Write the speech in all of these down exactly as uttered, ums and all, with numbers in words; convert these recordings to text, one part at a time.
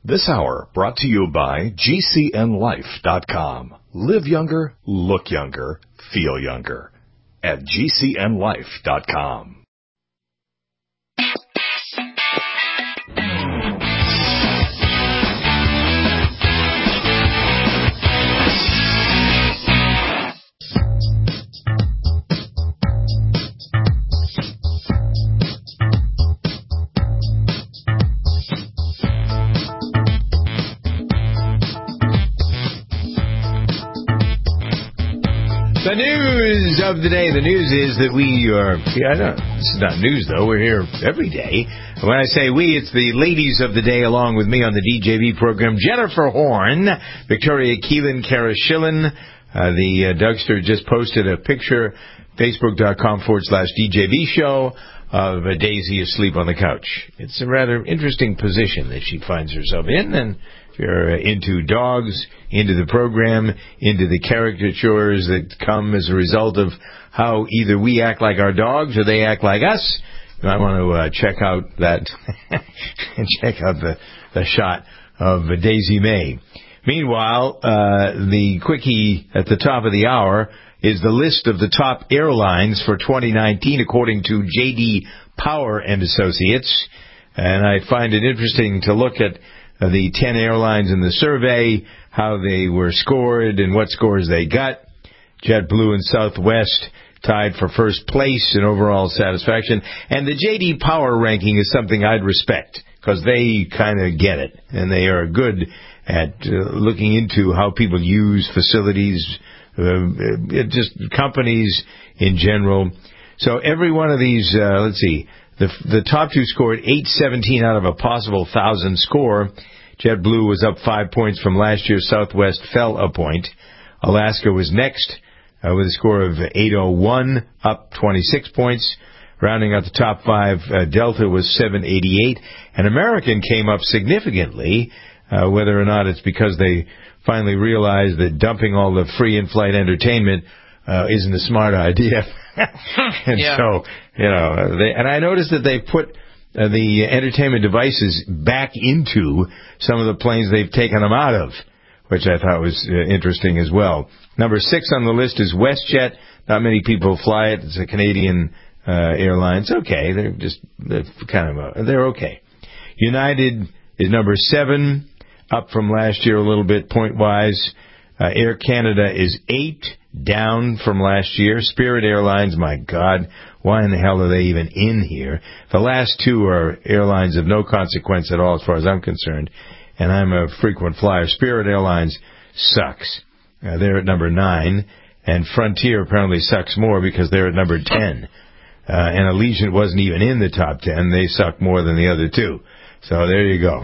This hour brought to you by G C N life dot com. Live younger, look younger, feel younger at G C N life dot com. The news of the day. The news is that we are, yeah, I know, this is not news, though. We're here every day. When I say we, it's the ladies of the day along with me on the D J V program. Jennifer Horn, Victoria Keelan, Kara Schillen. Uh, the uh, Dougster just posted a picture, facebook.com forward slash DJV show, of uh, Daisy asleep on the couch. It's a rather interesting position that she finds herself in, and you're into dogs, into the program, into the caricatures that come as a result of how either we act like our dogs or they act like us. I want to uh, check out that and check out the, the shot of uh, Daisy May. Meanwhile, uh, the quickie at the top of the hour is the list of the top airlines for twenty nineteen according to J D Power and Associates. And I find it interesting to look at Uh, the ten airlines in the survey, how they were scored and what scores they got. JetBlue and Southwest tied for first place in overall satisfaction. And the J D Power ranking is something I'd respect because they kind of get it. And they are good at uh, looking into how people use facilities, uh, just companies in general. So every one of these, uh, let's see, The, the top two scored eight seventeen out of a possible one thousand score. JetBlue was up five points from last year. Southwest fell a point. Alaska was next uh, with a score of eight oh one, up twenty-six points. Rounding out the top five, uh, Delta was seven eighty-eight. And American came up significantly, uh, whether or not it's because they finally realized that dumping all the free in-flight entertainment uh, isn't a smart idea. and yeah. so, you know, they, and I noticed that they put uh, the entertainment devices back into some of the planes they've taken them out of, which I thought was uh, interesting as well. Number six on the list is WestJet. Not many people fly it. It's a Canadian uh, airline. It's okay. They're just they're kind of a, they're okay. United is number seven, up from last year a little bit point wise. Uh, Air Canada is eight, down from last year. Spirit Airlines, my God, why in the hell are they even in here? The last two are airlines of no consequence at all as far as I'm concerned, and I'm a frequent flyer. Spirit Airlines sucks. Uh, they're at number nine, and Frontier apparently sucks more because they're at number ten. Uh, and Allegiant wasn't even in the top ten. They suck more than the other two. So there you go.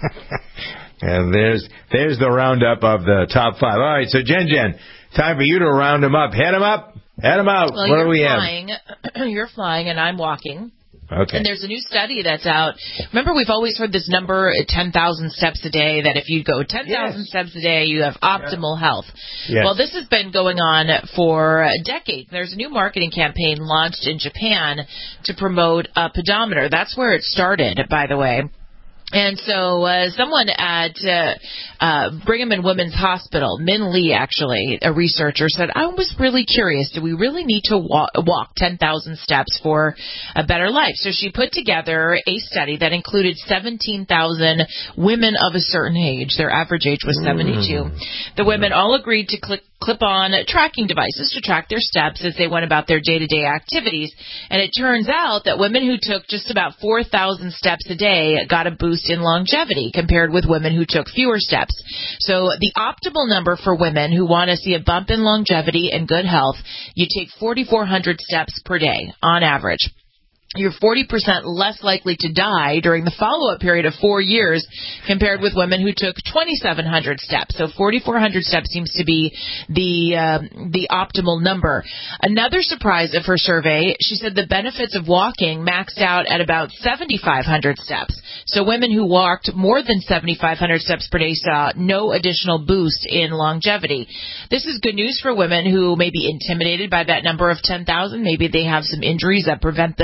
And there's there's the roundup of the top five. All right, so Jen Jen, time for you to round them up. Head them up. Head them out. Well, what do we flying, have? You're flying, and I'm walking. Okay. And there's a new study that's out. Remember, we've always heard this number, ten thousand steps a day, that if you go ten thousand yes. steps a day, you have optimal yeah. health. Yes. Well, this has been going on for decades. There's a new marketing campaign launched in Japan to promote a pedometer. That's where it started, by the way. And so uh, someone at uh, uh, Brigham and Women's Hospital, Min Lee, actually, a researcher, said, I was really curious. Do we really need to walk, walk ten thousand steps for a better life? So she put together a study that included seventeen thousand women of a certain age. Their average age was seventy-two. Mm. The women all agreed to click clip-on tracking devices to track their steps as they went about their day-to-day activities. And it turns out that women who took just about four thousand steps a day got a boost in longevity compared with women who took fewer steps. So the optimal number for women who want to see a bump in longevity and good health, you take forty-four hundred steps per day on average. You're forty percent less likely to die during the follow-up period of four years compared with women who took twenty-seven hundred steps. So forty-four hundred steps seems to be the uh, the optimal number. Another surprise of her survey, she said the benefits of walking maxed out at about seventy-five hundred steps. So women who walked more than seventy-five hundred steps per day saw no additional boost in longevity. This is good news for women who may be intimidated by that number of ten thousand. Maybe they have some injuries that prevent them from getting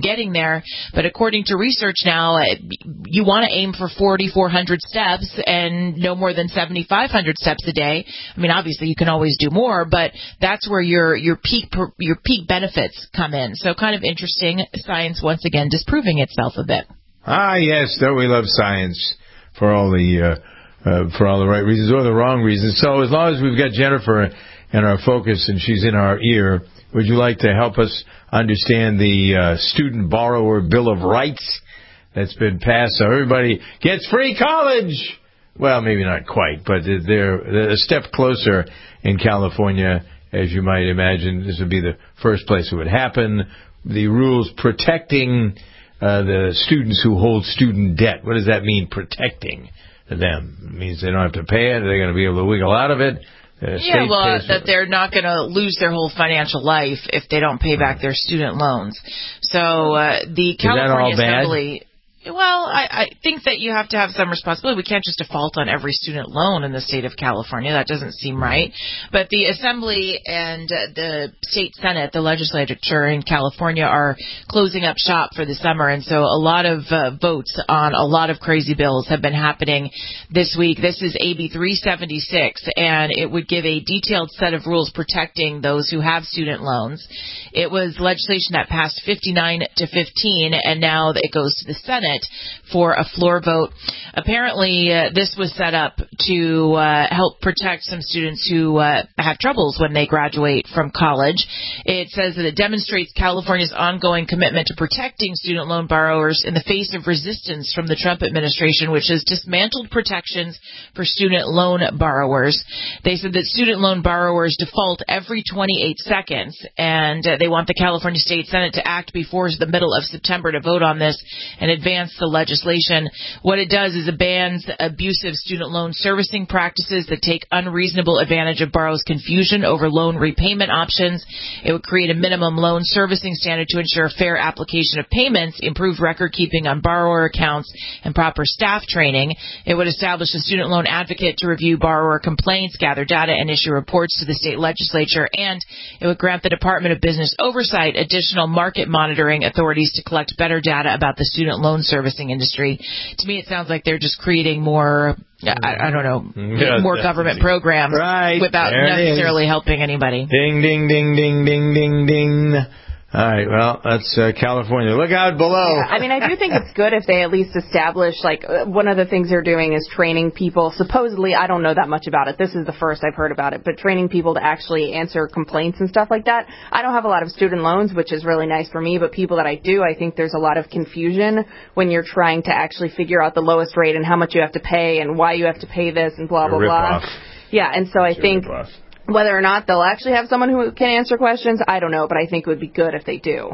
getting there. But according to research now, you want to aim for forty-four hundred steps and no more than seventy-five hundred steps a day. I mean, obviously you can always do more, but that's where your your peak your peak benefits come in. So kind of interesting. Science once again disproving itself a bit. Ah, yes, don't we love science for all the uh, uh, for all the right reasons or the wrong reasons. So as long as we've got Jennifer in our focus and she's in our ear, would you like to help us understand the uh, Student Borrower Bill of Rights that's been passed so everybody gets free college? Well, maybe not quite, but they're, they're a step closer in California. As you might imagine, this would be the first place it would happen. The rules protecting uh, the students who hold student debt. What does that mean, protecting them? It means they don't have to pay it. They're going to be able to wiggle out of it. Uh, yeah, well, uh, that they're not going to lose their whole financial life if they don't pay back their student loans. So uh, the California Assembly... Well, I, I think that you have to have some responsibility. We can't just default on every student loan in the state of California. That doesn't seem right. But the Assembly and uh, the state Senate, the legislature in California, are closing up shop for the summer. And so a lot of uh, votes on a lot of crazy bills have been happening this week. This is A B three seventy-six, and it would give a detailed set of rules protecting those who have student loans. It was legislation that passed fifty-nine to fifteen, and now it goes to the Senate for a floor vote. Apparently, uh, this was set up to uh, help protect some students who uh, have troubles when they graduate from college. It says that it demonstrates California's ongoing commitment to protecting student loan borrowers in the face of resistance from the Trump administration, which has dismantled protections for student loan borrowers. They said that student loan borrowers default every twenty-eight seconds, and uh, they want the California State Senate to act before the middle of September to vote on this and advance the legislation. What it does is it bans abusive student loan servicing practices that take unreasonable advantage of borrowers' confusion over loan repayment options. It would create a minimum loan servicing standard to ensure fair application of payments, improved record keeping on borrower accounts, and proper staff training. It would establish a student loan advocate to review borrower complaints, gather data, and issue reports to the state legislature. And it would grant the Department of Business Oversight additional market monitoring authorities to collect better data about the student loan servicing industry. To me, it sounds like they're just creating more, I, I don't know, yeah, more government programs right, without necessarily helping anybody. Ding, ding, ding, ding, ding, ding, ding. All right, well, that's uh, California. Look out below. Yeah, I mean, I do think it's good if they at least establish, like, uh, one of the things they're doing is training people. Supposedly, I don't know that much about it. This is the first I've heard about it, but training people to actually answer complaints and stuff like that. I don't have a lot of student loans, which is really nice for me, but people that I do, I think there's a lot of confusion when you're trying to actually figure out the lowest rate and how much you have to pay and why you have to pay this and blah, blah, blah. Off. Yeah, and so I think... Whether or not they'll actually have someone who can answer questions, I don't know, but I think it would be good if they do.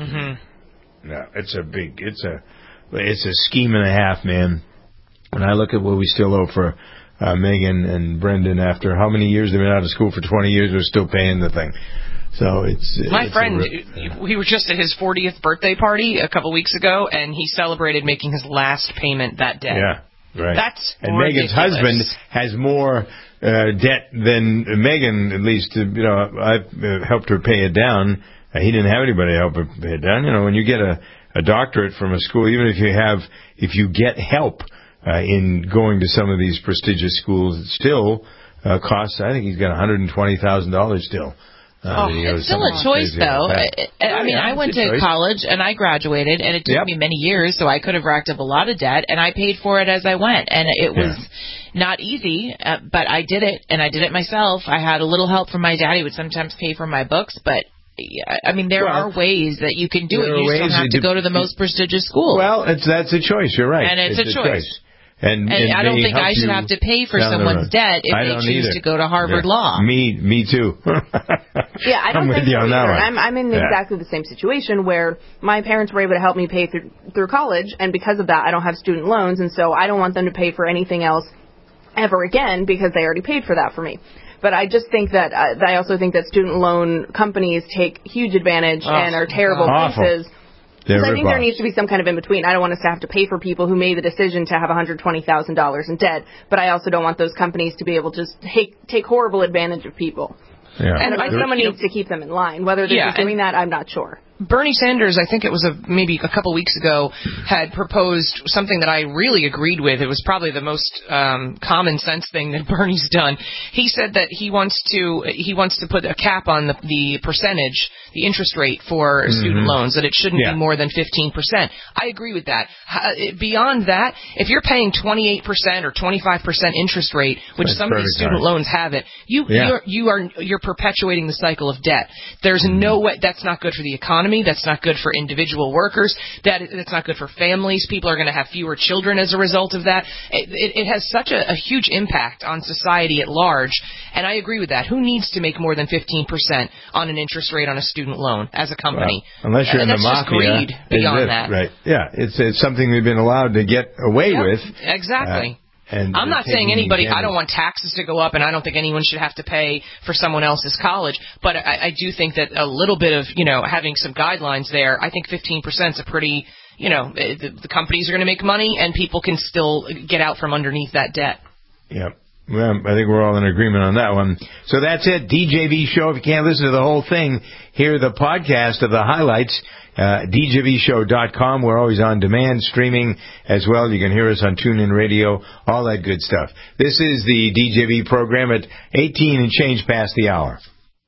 Mm-hmm. No, it's a big, it's a, it's a scheme and a half, man. When I look at what we still owe for uh, Megan and Brendan after how many years they've been out of school for twenty years, we're still paying the thing. So it's my it's friend. A, he was just at his fortieth birthday party a couple weeks ago, and he celebrated making his last payment that day. Yeah. Right. That's and ridiculous. Megan's husband has more uh, debt than Megan, at least. Uh, you know, I've uh, helped her pay it down. Uh, he didn't have anybody help her pay it down. You know, when you get a, a doctorate from a school, even if you have, if you get help uh, in going to some of these prestigious schools, it still uh, costs. I think he's got one hundred and twenty thousand dollars still. Uh, oh, it's still a choice, though. I, I mean, yeah, I went to choice. college, and I graduated, and it took yep. me many years, so I could have racked up a lot of debt, and I paid for it as I went. And it was yeah. not easy, uh, but I did it, and I did it myself. I had a little help from my dad. He would sometimes pay for my books, but... I mean, there well, are ways that you can do it. You just don't have to do, go to the most prestigious school. Well, it's, that's a choice. You're right. And it's, it's a, a choice. choice. And, and, and I don't think I should have to pay for someone's debt if they choose either. to go to Harvard yeah. Law. Me, me too. yeah, I don't I'm think with you so on that either. one. I'm, I'm in yeah. exactly the same situation where my parents were able to help me pay through through college, and because of that, I don't have student loans, and so I don't want them to pay for anything else ever again because they already paid for that for me. But I just think that uh, I also think that student loan companies take huge advantage oh, and are terrible awful. places. Because I think off. there needs to be some kind of in-between. I don't want us to have to pay for people who made the decision to have one hundred twenty thousand dollars in debt, but I also don't want those companies to be able to just take, take horrible advantage of people. Yeah. And, and someone needs to keep them in line. Whether they're yeah, just doing that, I'm not sure. Bernie Sanders, I think it was a, maybe a couple weeks ago, had proposed something that I really agreed with. It was probably the most um, common sense thing that Bernie's done. He said that he wants to he wants to put a cap on the, the percentage, the interest rate for mm-hmm. student loans, that it shouldn't yeah. be more than fifteen percent. I agree with that. Uh, beyond that, if you're paying twenty-eight percent or twenty-five percent interest rate, which That's some of these student hard. loans have it, you yeah. you're, you are you're perpetuating the cycle of debt. There's mm-hmm. no way. That's not good for the economy. That's not good for individual workers. That that's not good for families. People are going to have fewer children as a result of that. It, it, it has such a, a huge impact on society at large, and I agree with that. Who needs to make more than fifteen percent on an interest rate on a student loan as a company? Well, unless you're and in the that's mafia. Just greed beyond it, that. Right. Yeah, it's, it's something we've been allowed to get away yep, with. Exactly. Uh, And I'm not saying anybody, I don't want taxes to go up, and I don't think anyone should have to pay for someone else's college, but I, I do think that a little bit of, you know, having some guidelines there, I think fifteen percent is a pretty, you know, the, the companies are going to make money, and people can still get out from underneath that debt. Yeah. Well, I think we're all in agreement on that one. So that's it, D J V Show. If you can't listen to the whole thing, hear the podcast of the highlights. Uh, D J V show dot com. We're always on demand streaming as well. You can hear us on TuneIn Radio, all that good stuff. This is the D J V program at eighteen and change past the hour.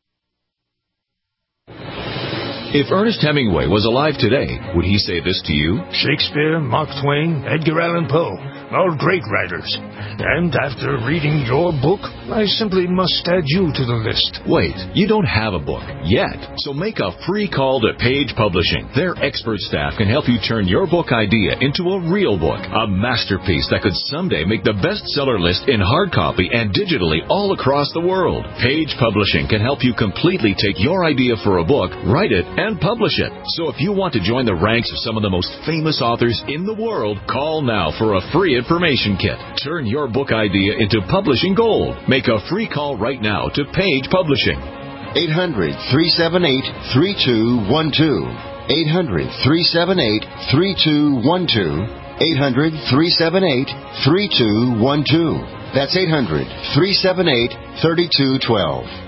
If Ernest Hemingway was alive today, would he say this to you? Shakespeare, Mark Twain, Edgar Allan Poe, all great writers. And after reading your book, I simply must add you to the list. Wait, you don't have a book yet, so make a free call to Page Publishing. Their expert staff can help you turn your book idea into a real book, a masterpiece that could someday make the bestseller list in hard copy and digitally all across the world. Page Publishing can help you completely take your idea for a book, write it, and publish it. So if you want to join the ranks of some of the most famous authors in the world, call now for a free information kit. Turn your book idea into publishing gold. Make a free call right now to Page Publishing. eight hundred, three seven eight, three two one two. eight hundred, three seven eight, three two one two. eight hundred, three seven eight, three two one two. That's eight hundred, three seven eight, three two one two.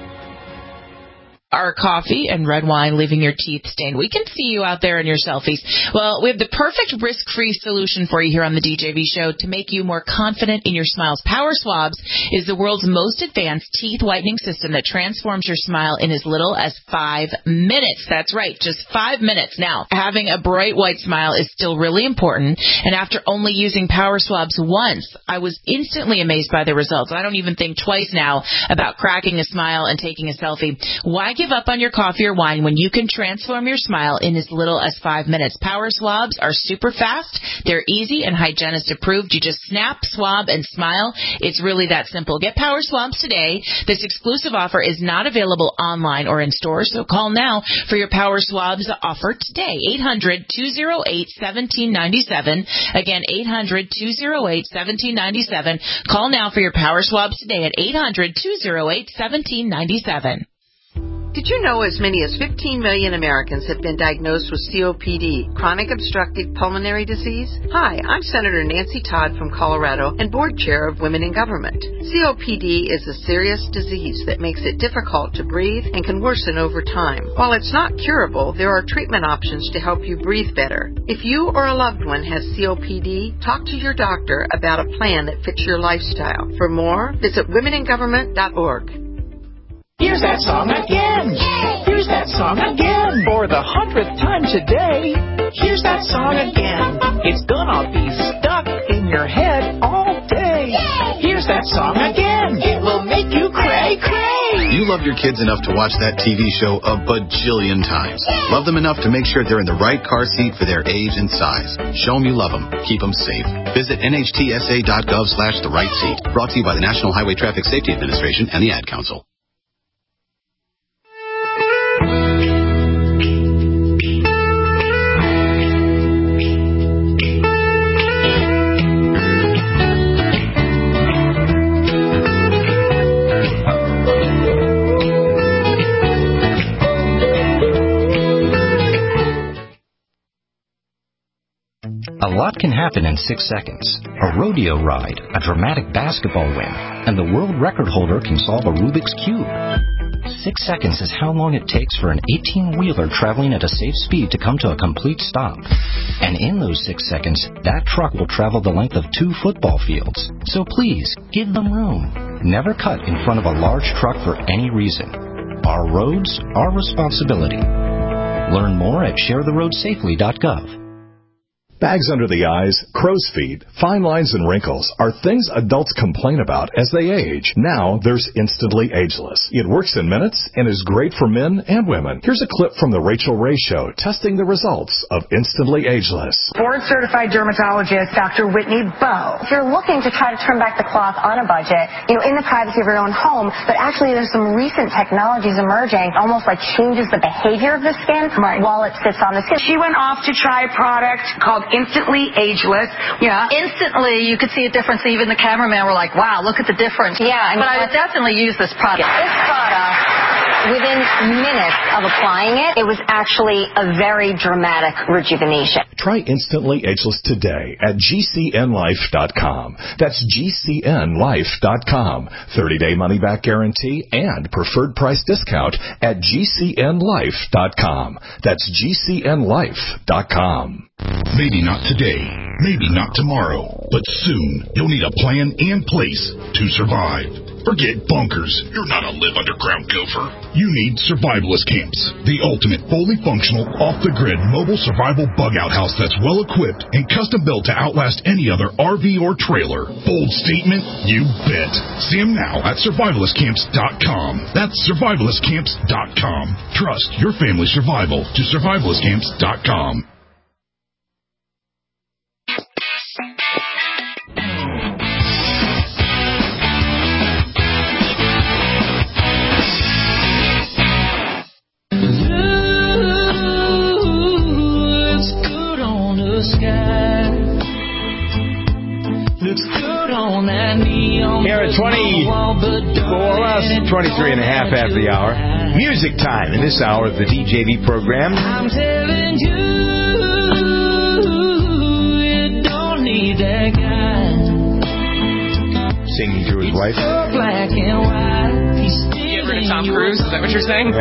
Our coffee and red wine leaving your teeth stained. We can see you out there in your selfies. Well, we have the perfect risk-free solution for you here on the D J V Show to make you more confident in your smiles. Power Swabs is the world's most advanced teeth whitening system that transforms your smile in as little as five minutes. That's right, just five minutes. Now, having a bright white smile is still really important, and after only using Power Swabs once, I was instantly amazed by the results. I don't even think twice now about cracking a smile and taking a selfie. Why give up on your coffee or wine when you can transform your smile in as little as five minutes? Power Swabs are super fast. They're easy and hygienist approved. You just snap, swab, and smile. It's really that simple. Get Power Swabs today. This exclusive offer is not available online or in stores, so call now for your Power Swabs offer today. eight hundred, two oh eight, one seven nine seven. Again, eight hundred, two oh eight, one seven nine seven. Call now for your Power Swabs today at eight hundred, two oh eight, one seven nine seven. Did you know as many as fifteen million Americans have been diagnosed with C O P D, chronic obstructive pulmonary disease? Hi, I'm Senator Nancy Todd from Colorado and board chair of Women in Government. C O P D is a serious disease that makes it difficult to breathe and can worsen over time. While it's not curable, there are treatment options to help you breathe better. If you or a loved one has C O P D, talk to your doctor about a plan that fits your lifestyle. For more, visit women in government dot org. Here's that song again. Here's that song again. For the hundredth time today. Here's that song again. It's gonna be stuck in your head all day. Here's that song again. It will make you cray cray. You love your kids enough to watch that T V show a bajillion times. Love them enough to make sure they're in the right car seat for their age and size. Show them you love them. Keep them safe. Visit N H T S A dot gov slash the right seat. Brought to you by the National Highway Traffic Safety Administration and the Ad Council. A lot can happen in six seconds. A rodeo ride, a dramatic basketball win, and the world record holder can solve a Rubik's Cube. six seconds is how long it takes for an eighteen-wheeler traveling at a safe speed to come to a complete stop. And in those six seconds, that truck will travel the length of two football fields. So please, give them room. Never cut in front of a large truck for any reason. Our roads, our responsibility. Learn more at share the road safely dot gov. Bags under the eyes, crow's feet, fine lines and wrinkles are things adults complain about as they age. Now there's Instantly Ageless. It works in minutes and is great for men and women. Here's a clip from the Rachel Ray Show testing the results of Instantly Ageless. Board-certified dermatologist Doctor Whitney Bowe. If you're looking to try to turn back the clock on a budget, you know, in the privacy of your own home, but actually there's some recent technologies emerging, almost like changes the behavior of the skin right. while it sits on the skin. She went off to try a product called Instantly Ageless. Yeah. Instantly, you could see a difference. Even the cameraman were like, wow, look at the difference. Yeah. I mean, but I would definitely use this product. This product, within minutes of applying it, it was actually a very dramatic rejuvenation. Try Instantly Ageless today at G C N life dot com. That's G C N life dot com. thirty-day money-back guarantee and preferred price discount at G C N life dot com. That's G C N life dot com. Maybe not today, maybe not tomorrow, but soon you'll need a plan and place to survive. Forget bunkers. You're not a live underground gopher. You need survivalist camps, the ultimate fully functional, off-the-grid mobile survival bug-out house that's well-equipped and custom-built to outlast any other R V or trailer. Bold statement? You bet. See them now at survivalist camps dot com. That's survivalist camps dot com. Trust your family's survival to survivalist camps dot com. Here at twenty-four, well, twenty-three and a half after the hour. Music time in this hour of the D J V program. I'm telling you, you don't need that guy. Singing to his wife. So black and white. He's Get rid of Tom Cruise? Is that what you're saying?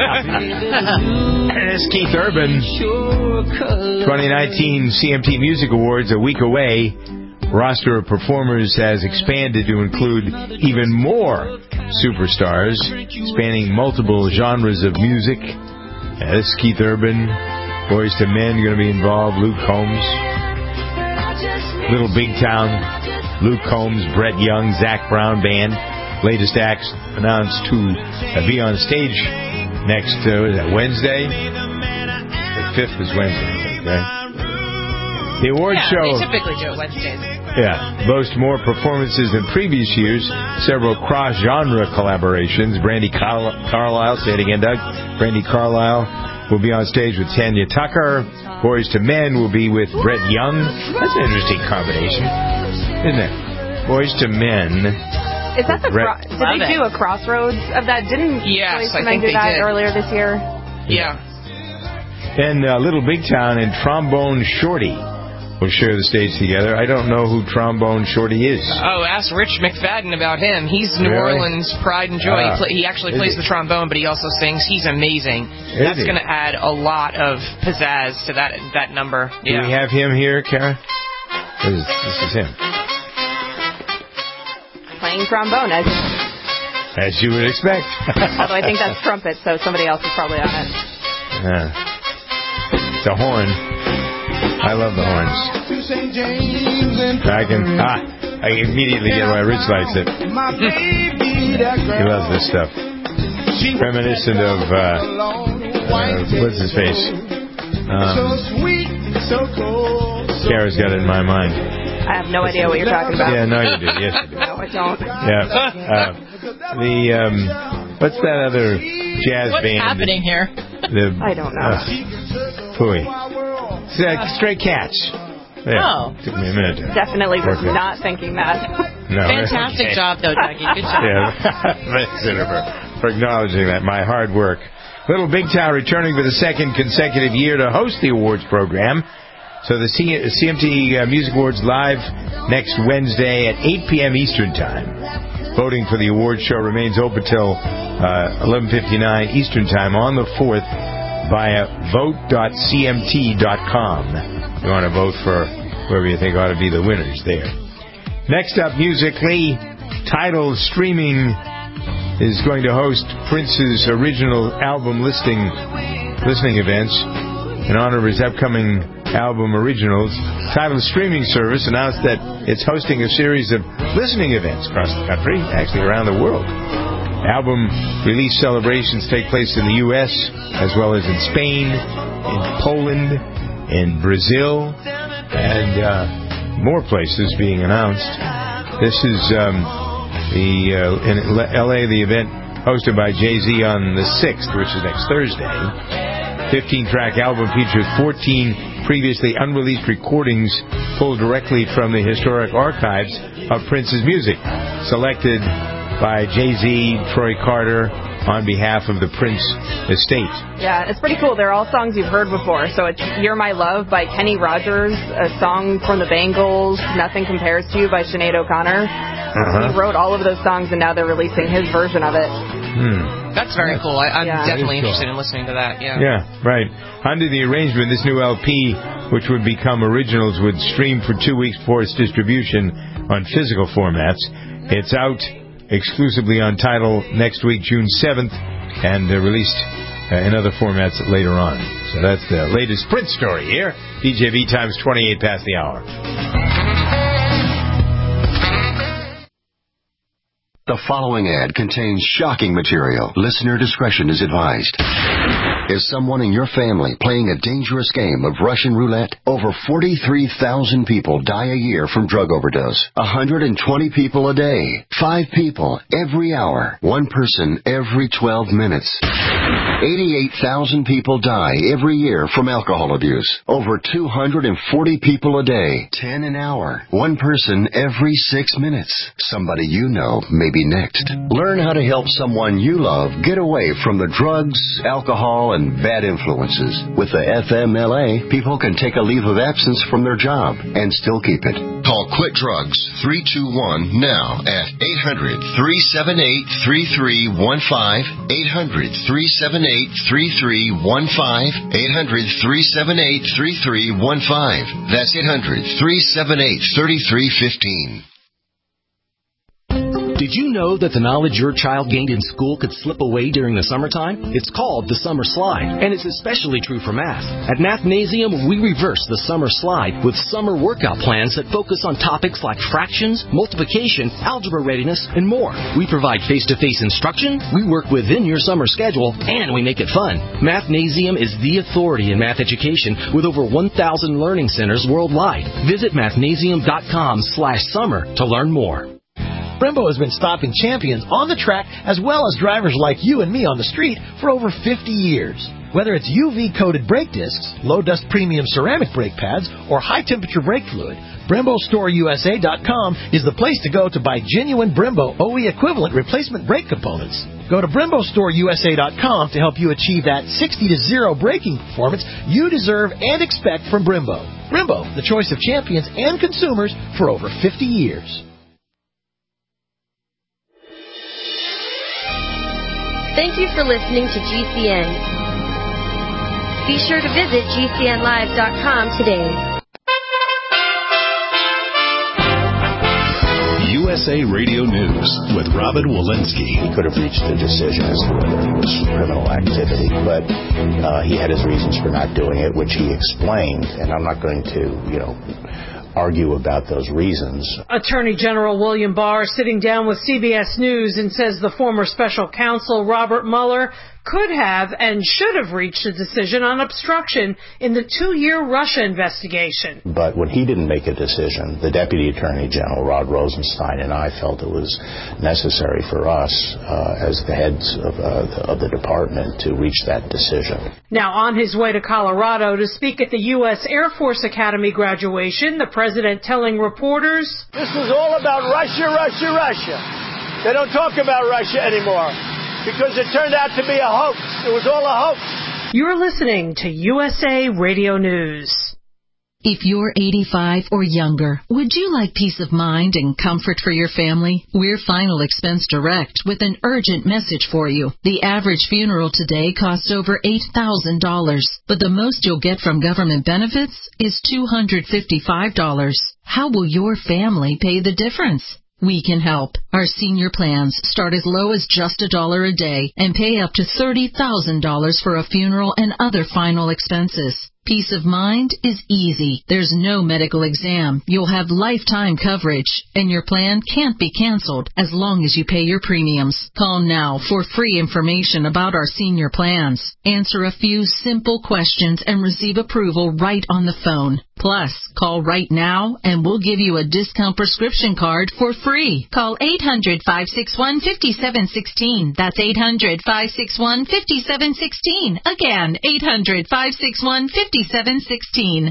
And it's Keith Urban. twenty nineteen C M T Music Awards a week away. Roster of performers has expanded to include even more superstars spanning multiple genres of music. Uh, this is Keith Urban. Boys to Men going to be involved. Luke Combs. Little Big Town. Luke Combs, Brett Young, Zach Brown Band. Latest acts announced to uh, be on stage next uh, what is that, Wednesday? The fifth is Wednesday, okay? The award yeah, show. They typically do it Wednesdays. Yeah, boast more performances than previous years. Several cross-genre collaborations. Brandy Carl- Carlisle, say it again, Doug. Brandy Carlisle will be on stage with Tanya Tucker. Boys to Men will be with Brett Young. That's an interesting combination, isn't it? Boys to Men. Is that the cro- did they do a crossroads of that? Didn't yes, I think think do they that did. earlier this year? Yeah. And uh, Little Big Town and Trombone Shorty will share the stage together. I don't know who Trombone Shorty is. Oh, ask Rich McFadden about him. He's New really? Orleans pride and joy. Ah, he, play, he actually plays he? the trombone, but he also sings. He's amazing. Is That's he? going to add a lot of pizzazz to that that number. Do Yeah. we have him here, Kara? This is, this is him. Playing trombone, as As you would expect. although I think that's trumpet, so somebody else is probably on it. Yeah. It's a horn. I love the horns. I can, ah, I immediately get why Rich likes it. He loves this stuff. Reminiscent of, uh, uh what's his face? Um, Kara's got it in my mind. I have no idea what you're talking about. Yeah, no, you do. Yes, you do. No, I don't. Yeah. Uh, the, um, what's that other jazz What's band? What's happening here? The, I don't know. Uh, Pooey. It's uh, Stray Cats. Yeah, Oh. took me a minute. to Definitely was work it. not thinking that. No, Fantastic okay. job, though, Dougie. Good job. Yeah, thanks, Jennifer, for acknowledging that. My hard work. Little Big Town returning for the second consecutive year to host the awards program. So the C- C M T uh, Music Awards live next Wednesday at eight p.m. Eastern Time. Voting for the award show remains open till uh, eleven fifty-nine Eastern Time on the fourth via vote dot c m t dot com. You want to vote for whoever you think ought to be the winners there. Next up, musically, Tidal Streaming is going to host Prince's original album listing listening events in honor of his upcoming album Originals. Tidal Streaming Service announced that it's hosting a series of listening events across the country, actually around the world. Album release celebrations take place in the U S as well as in Spain, in Poland, in Brazil, and uh, more places being announced. This is um, the uh, in L A, the event hosted by Jay-Z on the sixth, which is next Thursday. fifteen-track album features fourteen previously unreleased recordings pulled directly from the historic archives of Prince's music, selected by Jay-Z, Troy Carter, on behalf of the Prince estate. Yeah, it's pretty cool. They're all songs you've heard before. So it's You're My Love by Kenny Rogers, a song from the Bangles, Nothing Compares to You by Sinead O'Connor. Uh-huh. He wrote all of those songs, and now they're releasing his version of it. Hmm. That's very cool. I, I'm Yeah. definitely That is cool. interested in listening to that. Yeah. Yeah, right. Under the arrangement, this new L P, which would become Originals, would stream for two weeks before its distribution on physical formats. It's out exclusively on Tidal next week, June seventh, and uh, released uh, in other formats later on. So that's the latest Prince story here. D J V times twenty-eight past the hour. The following ad contains shocking material. Listener discretion is advised. Is someone in your family playing a dangerous game of Russian roulette? Over forty-three thousand people die a year from drug overdose. one hundred twenty people a day. Five people every hour. One person every twelve minutes. eighty-eight thousand people die every year from alcohol abuse. Over two hundred forty people a day. ten an hour. One person every six minutes. Somebody you know may be next. Learn how to help someone you love get away from the drugs, alcohol, and bad influences. With the F M L A, people can take a leave of absence from their job and still keep it. Call Quit Drugs three two one now at eight hundred, three seven eight, three three one five, eight hundred, three seven eight, three three one five, eight hundred, three seven eight, three three one five. That's eight hundred, three seven eight, three three one five. Did you know that the knowledge your child gained in school could slip away during the summertime? It's called the summer slide, and it's especially true for math. At Mathnasium, we reverse the summer slide with summer workout plans that focus on topics like fractions, multiplication, algebra readiness, and more. We provide face-to-face instruction, we work within your summer schedule, and we make it fun. Mathnasium is the authority in math education with over one thousand learning centers worldwide. Visit mathnasium.com slash summer to learn more. Brembo has been stopping champions on the track as well as drivers like you and me on the street for over fifty years. Whether it's U V-coated brake discs, low-dust premium ceramic brake pads, or high-temperature brake fluid, Brembo Store U S A dot com is the place to go to buy genuine Brembo O E equivalent replacement brake components. Go to Brembo Store U S A dot com to help you achieve that sixty to zero braking performance you deserve and expect from Brembo. Brembo, the choice of champions and consumers for over fifty years. Thank you for listening to G C N. Be sure to visit G C N live dot com today. U S A Radio News with Robin Walensky. He could have reached a decision as to whether it was criminal activity, but uh, he had his reasons for not doing it, which he explained, and I'm not going to, you know, argue about those reasons. Attorney General William Barr sitting down with C B S News and says the former special counsel Robert Mueller could have and should have reached a decision on obstruction in the two-year Russia investigation. But when he didn't make a decision, the Deputy Attorney General, Rod Rosenstein, and I felt it was necessary for us, uh, as the heads of, uh, the, of the department, to reach that decision. Now, on his way to Colorado to speak at the U S Air Force Academy graduation, the president telling reporters, "This was all about Russia, Russia, Russia. They don't talk about Russia anymore, because it turned out to be a hoax. It was all a hoax." You're listening to U S A Radio News. If you're eighty-five or younger, would you like peace of mind and comfort for your family? We're Final Expense Direct with an urgent message for you. The average funeral today costs over eight thousand dollars, but the most you'll get from government benefits is two hundred fifty-five dollars. How will your family pay the difference? We can help. Our senior plans start as low as just a dollar a day and pay up to thirty thousand dollars for a funeral and other final expenses. Peace of mind is easy. There's no medical exam. You'll have lifetime coverage, and your plan can't be canceled as long as you pay your premiums. Call now for free information about our senior plans. Answer a few simple questions and receive approval right on the phone. Plus, call right now and we'll give you a discount prescription card for free. Call eight hundred, five six one, five seven one six. That's eight hundred, five six one, five seven one six. Again, eight hundred, five six one, five seven one six.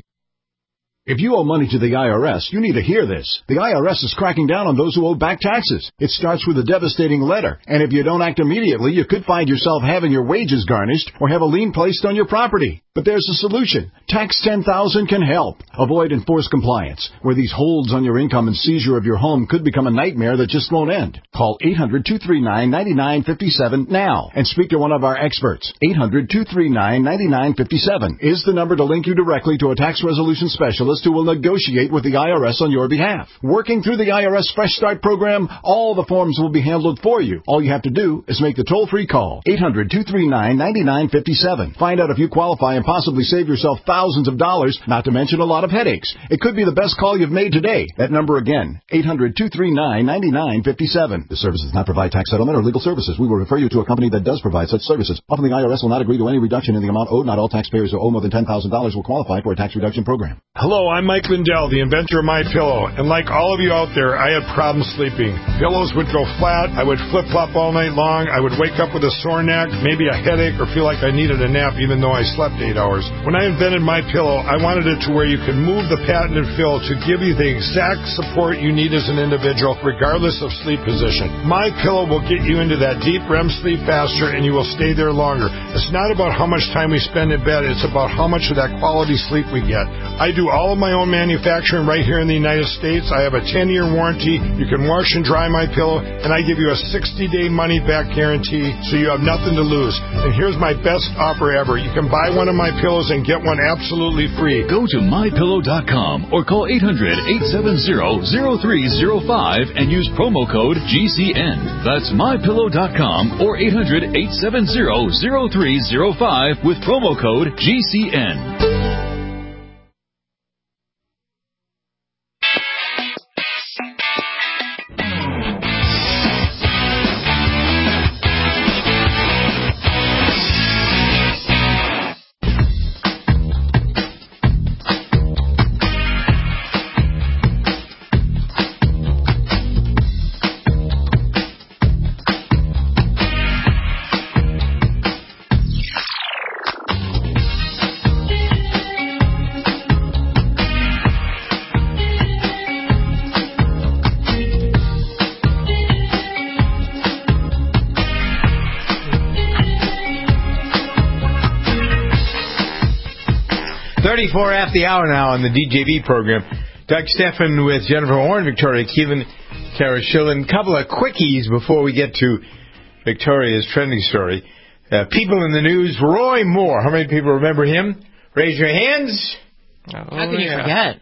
If you owe money to the I R S, you need to hear this. The I R S is cracking down on those who owe back taxes. It starts with a devastating letter, and if you don't act immediately, you could find yourself having your wages garnished or have a lien placed on your property. But there's a solution. Tax ten thousand can help. Avoid enforced compliance, where these holds on your income and seizure of your home could become a nightmare that just won't end. Call eight hundred, two three nine, nine nine five seven now and speak to one of our experts. eight hundred, two three nine, nine nine five seven is the number to link you directly to a tax resolution specialist who will negotiate with the I R S on your behalf. Working through the I R S Fresh Start program, all the forms will be handled for you. All you have to do is make the toll-free call. eight hundred, two three nine, nine nine five seven. Find out if you qualify and possibly save yourself thousands of dollars, not to mention a lot of headaches. It could be the best call you've made today. That number again, eight hundred, two three nine, nine nine five seven. The service does not provide tax settlement or legal services. We will refer you to a company that does provide such services. Often the I R S will not agree to any reduction in the amount owed. Not all taxpayers who owe more than ten thousand dollars will qualify for a tax reduction program. Hello, I'm Mike Lindell, the inventor of MyPillow, and like all of you out there, I had problems sleeping. Pillows would go flat, I would flip-flop all night long, I would wake up with a sore neck, maybe a headache, or feel like I needed a nap even though I slept eight hours. When I invented MyPillow, I wanted it to where you could move the patented fill to give you the exact support you need as an individual, regardless of sleep position. MyPillow will get you into that deep R E M sleep faster, and you will stay there longer. It's not about how much time we spend in bed, it's about how much of that quality sleep we get. I do all of my own manufacturing right here in the United States. I have a ten-year warranty. You can wash and dry MyPillow, and I give you a sixty-day money-back guarantee, so you have nothing to lose. And here's my best offer ever. You can buy one of my pillows and get one absolutely free. Go to my pillow dot com or call eight hundred, eight seven zero, zero three zero five and use promo code G C N. That's my pillow dot com or eight hundred, eight seven zero, zero three zero five with promo code G C N. thirty-four after the hour now on the D J V program. Doug Stephan with Jennifer Horn, Victoria Keelan, Kara Schillen. A couple of quickies before we get to Victoria's trending story. Uh, people in the news, Roy Moore. How many people remember him? Raise your hands. Oh, How can you forget?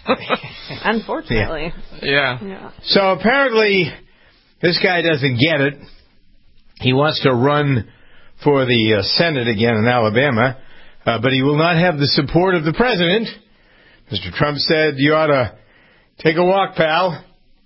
Unfortunately. Yeah. yeah. So apparently, this guy doesn't get it. He wants to run for the uh, Senate again in Alabama. Uh, but he will not have the support of the president. Mister Trump said, you ought to take a walk, pal.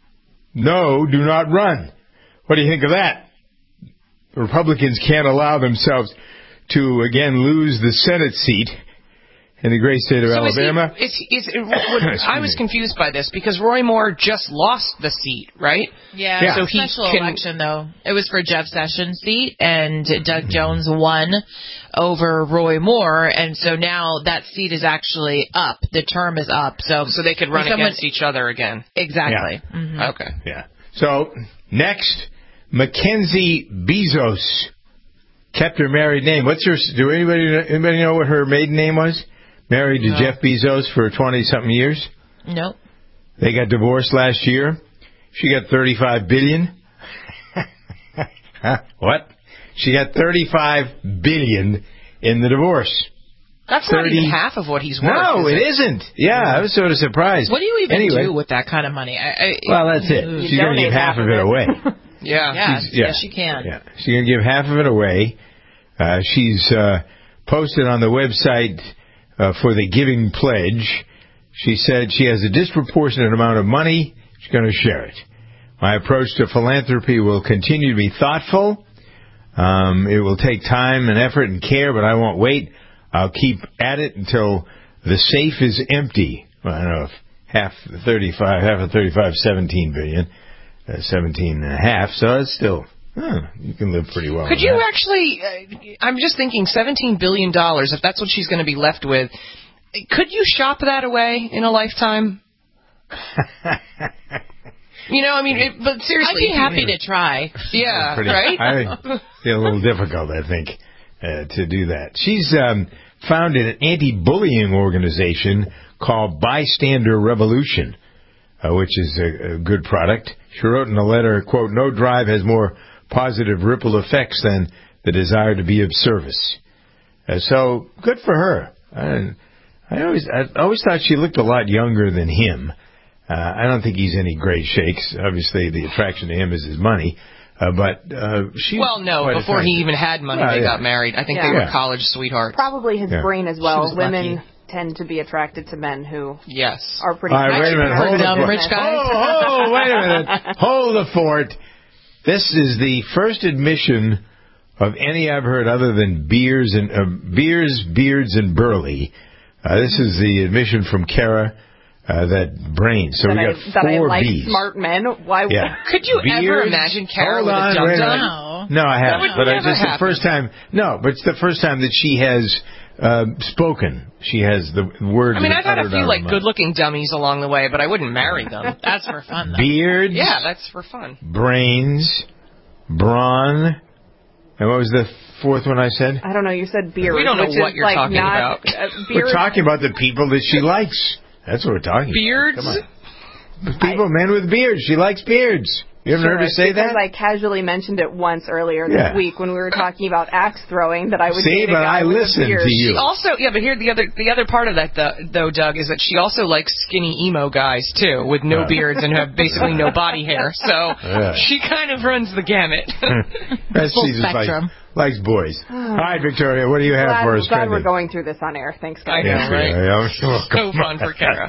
No, do not run. What do you think of that? The Republicans can't allow themselves to, again, lose the Senate seat in the great state of so Alabama. Is he, is, is, what, I was confused by this because Roy Moore just lost the seat, right? Yeah, yeah. so he special can, election, though. It was for Jeff Sessions' seat, and Doug Jones won over Roy Moore, and so now that seat is actually up. The term is up. So so they could run someone, against each other again. Exactly. Yeah. Mm-hmm. Okay. Yeah. So, next, Mackenzie Bezos kept her married name. What's her, do anybody, anybody know what her maiden name was? Married to No. Jeff Bezos for twenty-something years. Nope. They got divorced last year. She got thirty-five billion dollars. What? She got thirty-five billion dollars in the divorce. That's thirty not even half of what he's worth. No, is it isn't. Yeah, I was sort of surprised. What do you even anyway, do with that kind of money? I, I, Well, that's it. You She's going to give half of it away. Yeah. Yes, yeah. yes, you can. Yeah, she's going to give half of it away. Uh, she's uh, posted on the website uh, for the Giving Pledge. She said she has a disproportionate amount of money. She's going to share it. My approach to philanthropy will continue to be thoughtful. Um, it will take time and effort and care, but I won't wait. I'll keep at it until the safe is empty. Well, I don't know if half the thirty-five, half of thirty-five, seventeen billion, uh, seventeen and a half. So it's still, huh, you can live pretty well. Could with you that. actually, uh, I'm just thinking seventeen billion dollars, if that's what she's going to be left with, could you shop that away in a lifetime? You know, I mean, it, but seriously. I'd be happy to try. Yeah, Pretty, right? I think it's a little difficult, I think, uh, to do that. She's um, founded an anti-bullying organization called Bystander Revolution, uh, which is a, a good product. She wrote in a letter, quote, "No drive has more positive ripple effects than the desire to be of service." Uh, so, good for her. I, I always I always thought she looked a lot younger than him. Uh, I don't think he's any great shakes. Obviously, the attraction to him is his money. Uh, but uh, she Well, no, quite before he attractive. even had money, Well, they yeah. got married. I think Yeah. they were Yeah. college sweethearts. Probably his Yeah. brain as She well. was Women lucky. tend to be attracted to men who Yes. are pretty. All right, wait a minute. Hold the fort. rich guys. Oh, oh, wait a minute. Hold the fort. This is the first admission of any I've heard other than Beers and uh, Beers, Beards, and Burley. Uh, this is the admission from Kara. Uh, that brain. So that we I, got that I four like B's. smart men. Why? Yeah. Could you ever Beards. imagine Kara Hold with on, a dum wait a dum? minute. No, I haven't. would But never it's just the happen. first time. No, but it's the first time that she has uh, spoken. She has the words. I mean, I've had a uttered few out of like her mouth. good-looking dummies along the way, but I wouldn't marry them. That's for fun, though. Beards. Yeah, that's for fun. Brains. Brawn. And what was the fourth one I said? I don't know. You said beard. We don't know which what is, you're like, talking not, about. Uh, beard. We're talking about the people that she likes. That's what we're talking Beards? about. Come on. People, men with beards. She likes beards. You haven't Sure, heard her it's say because that? I casually mentioned it once earlier this Yeah. week when we were talking about axe throwing that I would See, date a but guy I with a listened beard. to you. She also, yeah, but here the other the other part of that though, though, Doug, is that she also likes skinny emo guys too, with no Yeah. beards and have basically no body hair. So Yeah. she kind of runs the gamut. That's Full Jesus like, spectrum. likes boys. All right, Victoria, what do you have Glad, for us? glad we're trending? going through this on air. Thanks, I guys. know, Yes, right? yeah, yeah. So fun for Kara.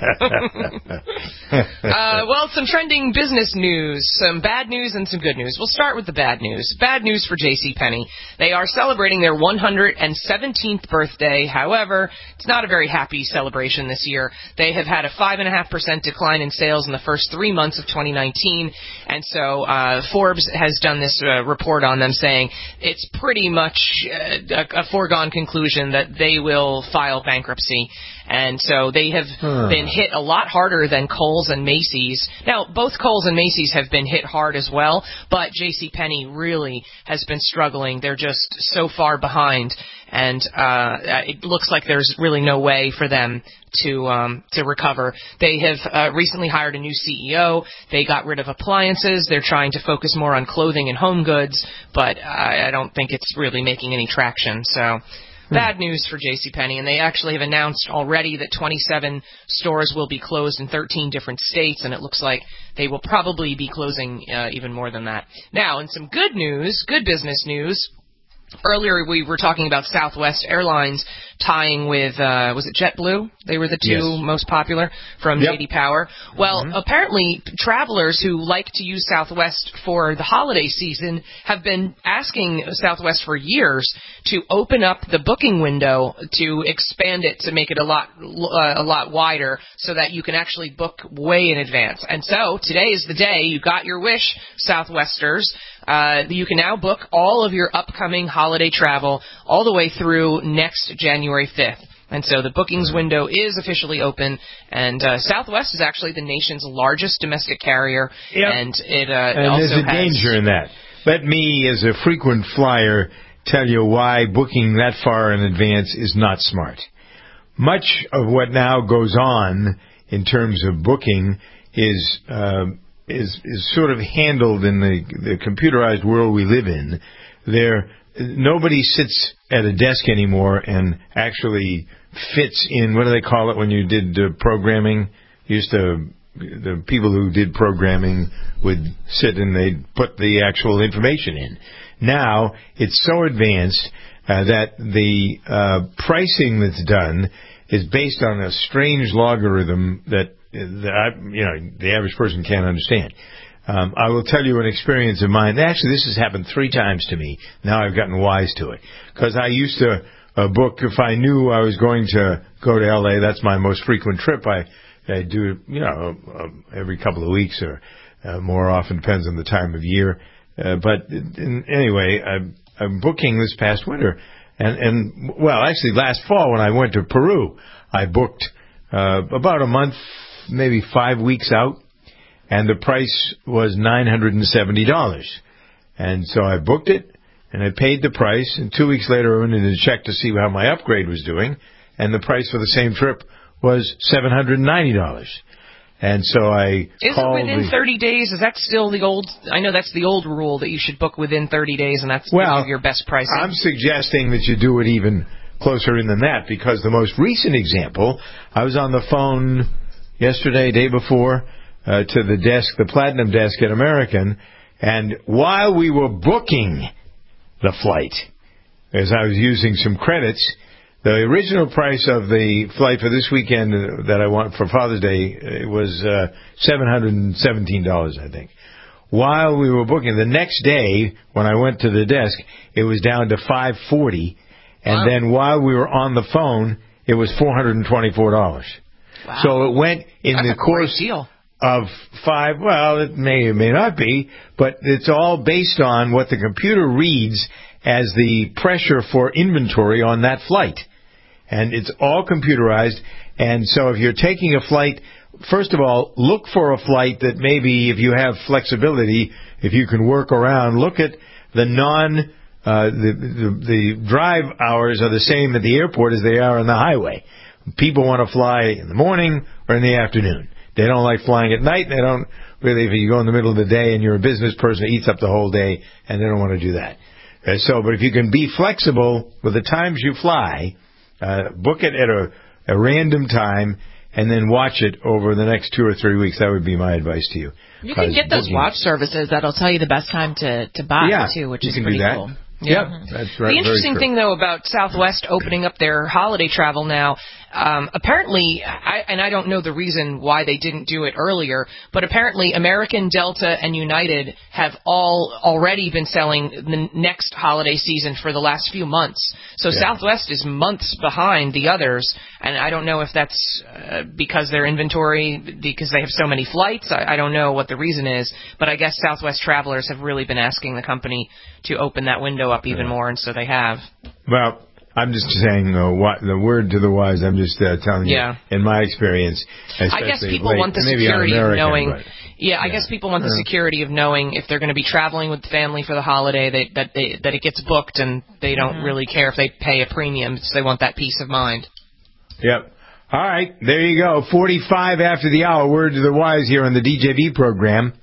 uh, well, some trending business news, some bad news and some good news. We'll start with the bad news. Bad news for JCPenney. They are celebrating their one hundred seventeenth birthday. However, it's not a very happy celebration this year. They have had a five point five percent decline in sales in the first three months of twenty nineteen. And so uh, Forbes has done this uh, report on them saying it's pretty much uh, a, a foregone conclusion that they will file bankruptcy. And so they have Huh. been hit a lot harder than Kohl's and Macy's. Now, both Kohl's and Macy's have been hit hard as well, but JCPenney really has been struggling. They're just so far behind, and uh, it looks like there's really no way for them to um, to recover. They have uh, recently hired a new C E O. They got rid of appliances. They're trying to focus more on clothing and home goods, but I, I don't think it's really making any traction. So bad news for JCPenney, and they actually have announced already that twenty-seven stores will be closed in thirteen different states, and it looks like they will probably be closing uh, even more than that. Now, in some good news, good business news, earlier we were talking about Southwest Airlines tying with, uh, was it JetBlue? They were the two Yes. most popular from Yep. J D Power. Well, Mm-hmm. apparently travelers who like to use Southwest for the holiday season have been asking Southwest for years to open up the booking window, to expand it, to make it a lot uh, a lot wider so that you can actually book way in advance. And so today is the day. You got your wish, Southwesters. Uh, you can now book all of your upcoming holiday travel all the way through next January fifth. And so the bookings window is officially open, and uh, Southwest is actually the nation's largest domestic carrier, Yep. and it uh, And also there's a has danger in that. Let me, as a frequent flyer, tell you why booking that far in advance is not smart. much of what now goes on in terms of booking is uh, is is sort of handled in the, the computerized world we live in. There, nobody sits at a desk anymore and actually fits in. What do they call it when you did uh, programming? Used to the people who did programming would sit and they'd put the actual information in. Now it's so advanced uh, that the uh, pricing that's done is based on a strange logarithm that, that I, you know, the average person can't understand. Um, I will tell you an experience of mine. Actually, this has happened three times to me. Now I've gotten wise to it. Because I used to uh, book, if I knew I was going to go to L A, that's my most frequent trip. I, I do it, you know, uh, every couple of weeks or uh, more often, depends on the time of year. Uh, but in, anyway, I'm, I'm booking this past winter. And, and, well, actually last fall when I went to Peru, I booked uh, about a month, maybe five weeks out, and the price was nine hundred seventy dollars. And so I booked it, and I paid the price, and two weeks later I went in to check to see how my upgrade was doing, and the price for the same trip was seven hundred ninety dollars. And so I Is called it within the, thirty days? Is that still the old... I know that's the old rule that you should book within thirty days, and that's well, your best pricing. I'm suggesting that you do it even closer in than that, because the most recent example, I was on the phone yesterday, day before, uh, to the desk, the Platinum desk at American, and while we were booking the flight, as I was using some credits, the original price of the flight for this weekend that I want for Father's Day it was uh, seven hundred seventeen dollars, I think. While we were booking, the next day when I went to the desk, it was down to five hundred forty dollars. And wow. Then while we were on the phone, it was four hundred twenty-four dollars. Wow. So it went in That's the a course great deal. of five, well, it may or may not be, but it's all based on what the computer reads as the pressure for inventory on that flight. And it's all computerized. And so if you're taking a flight, first of all, look for a flight that maybe if you have flexibility, if you can work around, look at the non... Uh, the, the the drive hours are the same at the airport as they are on the highway. People want to fly in the morning or in the afternoon. They don't like flying at night. They don't really, if you go in the middle of the day and you're a business person, it eats up the whole day, and they don't want to do that. Uh, so, but if you can be flexible with the times you fly, uh, book it at a, a random time, and then watch it over the next two or three weeks. That would be my advice to you. You can get those watch services that'll tell you the best time to, to buy, yeah, too, which you is can pretty do that. cool. Yeah, that's right. The interesting thing, though, about Southwest opening up their holiday travel now, um, apparently, I, and I don't know the reason why they didn't do it earlier, but apparently American, Delta, and United have all already been selling the next holiday season for the last few months. So yeah. Southwest is months behind the others, and I don't know if that's uh, because their inventory, because they have so many flights. I, I don't know what the reason is, but I guess Southwest travelers have really been asking the company to open that window up even more, and so they have. Well, I'm just saying uh, what, the word to the wise. I'm just uh, telling you, yeah. in my experience. I guess people late, want the security of knowing. But, yeah, I yeah. guess people want the security of knowing if they're going to be traveling with the family for the holiday, they, that they, that it gets booked, and they don't mm-hmm. really care if they pay a premium. So they want that peace of mind. Yep. All right, there you go. forty-five after the hour. Word to the wise here on the D J B program.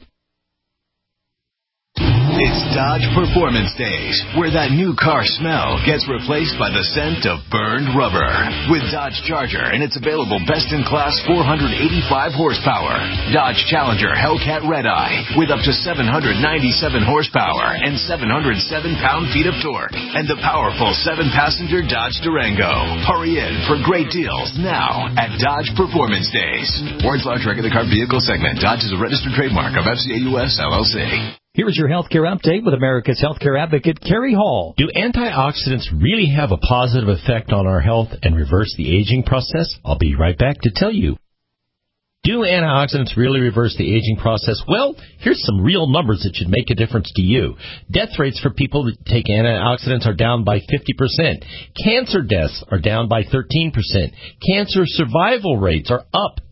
It's Dodge Performance Days, where that new car smell gets replaced by the scent of burned rubber. With Dodge Charger and its available best-in-class four hundred eighty-five horsepower. Dodge Challenger Hellcat Red-Eye with up to seven hundred ninety-seven horsepower and seven hundred seven pound-feet of torque. And the powerful seven-passenger Dodge Durango. Hurry in for great deals now at Dodge Performance Days. Warren's Large Regular Car Vehicle Segment. Dodge is a registered trademark of F C A U S L L C. Here's your healthcare update with America's healthcare advocate, Kerry Hall. Do antioxidants really have a positive effect on our health and reverse the aging process? I'll be right back to tell you. Do antioxidants really reverse the aging process? Well, here's some real numbers that should make a difference to you. Death rates for people that take antioxidants are down by fifty percent. Cancer deaths are down by thirteen percent. Cancer survival rates are up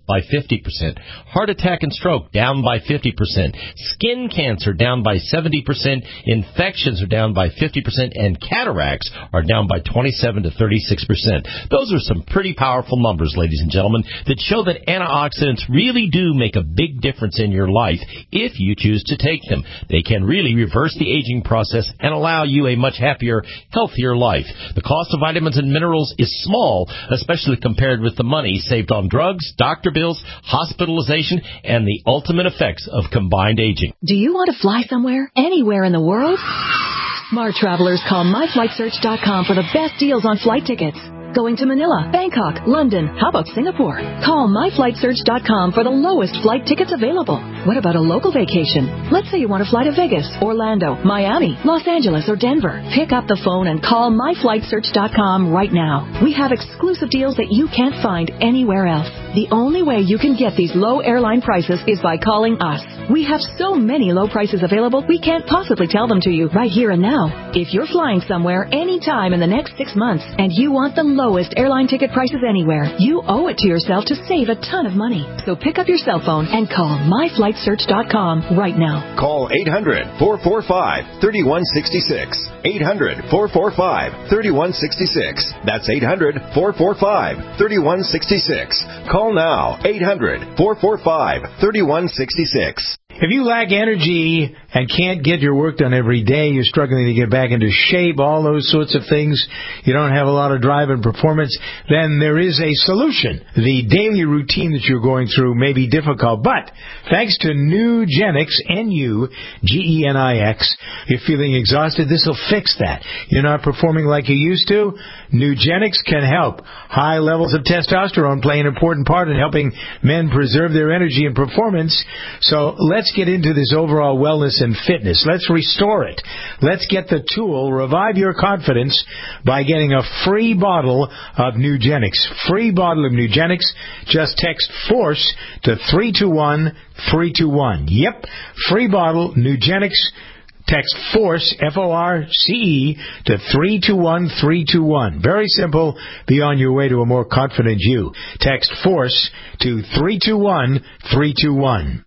by fifty percent. Heart attack and stroke down by fifty percent. Skin cancer down by seventy percent. Infections are down by fifty percent. And cataracts are down by twenty-seven to thirty-six percent. Those are some pretty powerful numbers, ladies and gentlemen, that show that antioxidants really do make a big difference in your life if you choose to take them. They can really reverse the aging process and allow you a much happier, healthier life. The cost of vitamins and minerals is small, especially compared with the money saved on drugs, doctor bills, hospitalization, and the ultimate effects of combined aging. Do you want to fly somewhere, anywhere in the world? Smart travelers call my flight search dot com for the best deals on flight tickets. Going to Manila, Bangkok, London, how about Singapore? Call my flight search dot com for the lowest flight tickets available. What about a local vacation? Let's say you want to fly to Vegas, Orlando, Miami, Los Angeles, or Denver. Pick up the phone and call my flight search dot com right now. We have exclusive deals that you can't find anywhere else. The only way you can get these low airline prices is by calling us. We have so many low prices available, we can't possibly tell them to you right here and now. If you're flying somewhere anytime in the next six months and you want the lowest airline ticket prices anywhere, you owe it to yourself to save a ton of money. So pick up your cell phone and call my flight search dot com right now. Call eight hundred, four four five, three one six six. eight hundred, four four five, three one six six. That's eight hundred, four four five, three one six six. Call now. eight hundred, four four five, three one six six. If you lack energy and can't get your work done every day, you're struggling to get back into shape, all those sorts of things, you don't have a lot of drive and performance, then there is a solution. The daily routine that you're going through may be difficult, but thanks to Nugenix, N U G E N I X, you're feeling exhausted, this will fix that. You're not performing like you used to? Nugenix can help. High levels of testosterone play an important part in helping men preserve their energy and performance, so let's get into this overall wellness and fitness. Let's restore it. Let's get the tool, revive your confidence, by getting a free bottle of Nugenix. Free bottle of Nugenix. Just text FORCE to three two one three two one. Yep, free bottle, Nugenix. Text FORCE, F O R C E, to three two one three two one. Very simple. Be on your way to a more confident you. Text FORCE to three two one three two one.